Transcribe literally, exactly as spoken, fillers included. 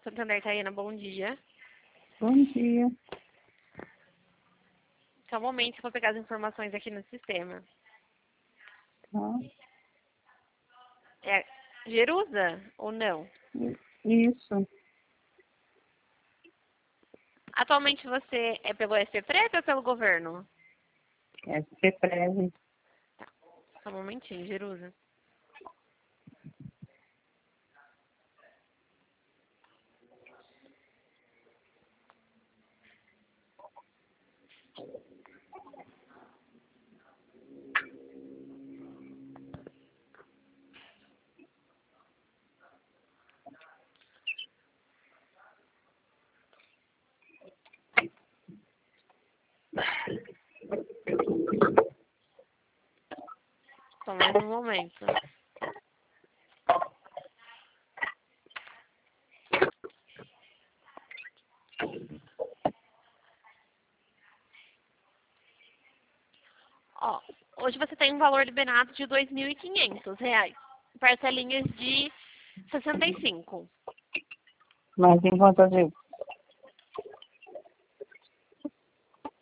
Santander, Tayana, bom dia. Bom dia. Só um momento que eu vou pegar as informações aqui no sistema. Tá. É Jerusa ou não? Isso. Atualmente você é pelo S P Preto ou pelo governo? É Prepreve. Só um momentinho, Jerusa. Só mais um momento. Ó, hoje você tem um valor liberado de dois mil e quinhentos reais. Parcelinhas de sessenta e cinco. Mas em quantas vezes?